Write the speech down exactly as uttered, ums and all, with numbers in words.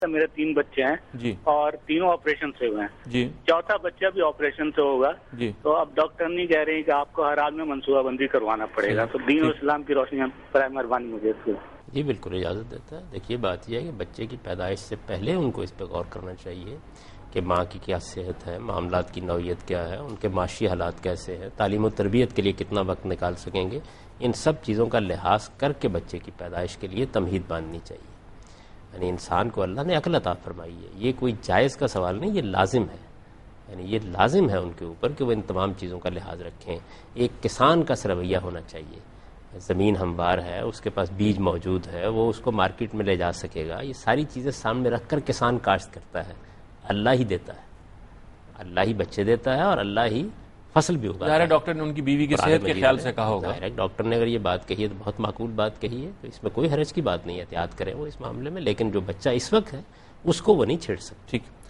میرے تین بچے ہیں جی اور تینوں آپریشن سے ہوئے ہیں جی چوتھا بچہ بھی آپریشن سے ہوگا جی تو اب ڈاکٹر نہیں کہہ رہے ہیں کہ آپ کو ہر حال میں منصوبہ بندی کروانا پڑے گا تو دین و اسلام کی روشنی میں برائے مہربانی مجھے اس کو جی بالکل اجازت دیتا ہے. دیکھیے بات یہ ہے کہ بچے کی پیدائش سے پہلے ان کو اس پہ غور کرنا چاہیے کہ ماں کی کیا صحت ہے, معاملات کی نوعیت کیا ہے, ان کے معاشی حالات کیسے ہیں, تعلیم و تربیت کے لیے کتنا وقت نکال سکیں گے. ان سب چیزوں کا لحاظ کر کے بچے کی پیدائش کے لیے تمہید باندھنی چاہیے. یعنی انسان کو اللہ نے عقل عطا فرمائی ہے, یہ کوئی جائز کا سوال نہیں, یہ لازم ہے. یعنی یہ لازم ہے ان کے اوپر کہ وہ ان تمام چیزوں کا لحاظ رکھیں. ایک کسان کا رویہ ہونا چاہیے. زمین ہموار ہے, اس کے پاس بیج موجود ہے, وہ اس کو مارکیٹ میں لے جا سکے گا. یہ ساری چیزیں سامنے رکھ کر کسان کاشت کرتا ہے. اللہ ہی دیتا ہے, اللہ ہی بچے دیتا ہے اور اللہ ہی فصل بھی اگاتا ہے. ظاہر ہے ڈاکٹر نے ان کی بیوی کی صحت کے خیال سے کہا ہوگا. ظاہر ہے ڈاکٹر نے اگر یہ بات کہی ہے تو بہت معقول بات کہی ہے, تو اس میں کوئی حرج کی بات نہیں ہے, احتیاط کریں وہ اس معاملے میں. لیکن جو بچہ اس وقت ہے اس کو وہ نہیں چھیڑ سکتے. ٹھیک.